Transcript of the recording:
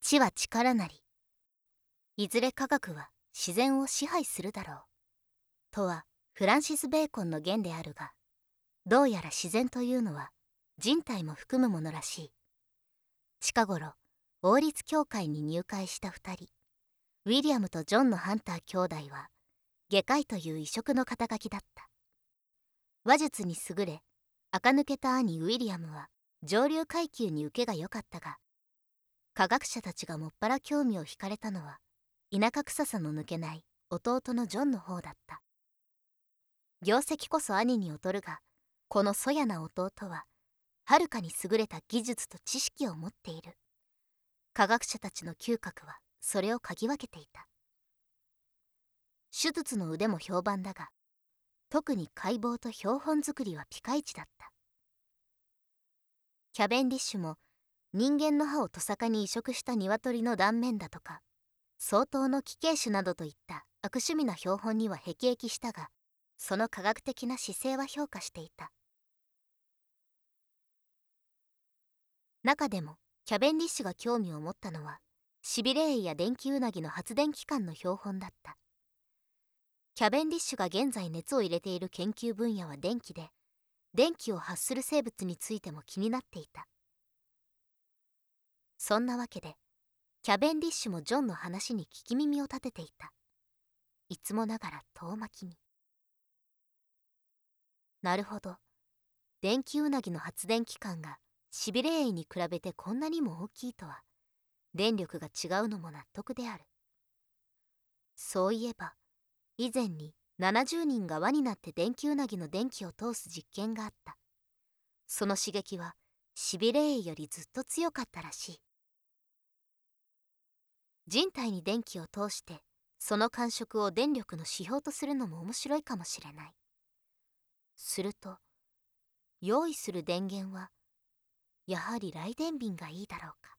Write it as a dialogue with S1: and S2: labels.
S1: 知は力なり。いずれ科学は自然を支配するだろう。とはフランシス・ベーコンの言であるが、どうやら自然というのは人体も含むものらしい。近頃、王立教会に入会した2人、ウィリアムとジョンのハンター兄弟は、外科医という異色の肩書きだった。話術に優れ、垢抜けた兄ウィリアムは上流階級に受けが良かったが、科学者たちがもっぱら興味を惹かれたのは、田舎臭さの抜けない弟のジョンの方だった。業績こそ兄に劣るが、このそやな弟は、はるかに優れた技術と知識を持っている。科学者たちの嗅覚はそれを嗅ぎ分けていた。手術の腕も評判だが、特に解剖と標本作りはピカイチだった。キャベンディッシュも人間の歯をトサカに移植した鶏の断面だとか、相当の奇形種などといった悪趣味な標本には辟易したが、その科学的な姿勢は評価していた。中でもキャベンディッシュが興味を持ったのは、シビレエイや電気ウナギの発電機関の標本だった。キャベンディッシュが現在熱を入れている研究分野は電気で、電気を発する生物についても気になっていた。そんなわけで、キャベンディッシュもジョンの話に聞き耳を立てていた。いつもながら遠巻きに。なるほど。電気ウナギの発電機関がシビレエイに比べてこんなにも大きいとは、電力が違うのも納得である。そういえば、以前に70人が輪になって電気ウナギの電気を通す実験があった。その刺激はシビレエイよりずっと強かったらしい。人体に電気を通してその感触を電力の指標とするのも面白いかもしれない。すると、用意する電源はやはり雷電瓶がいいだろうか。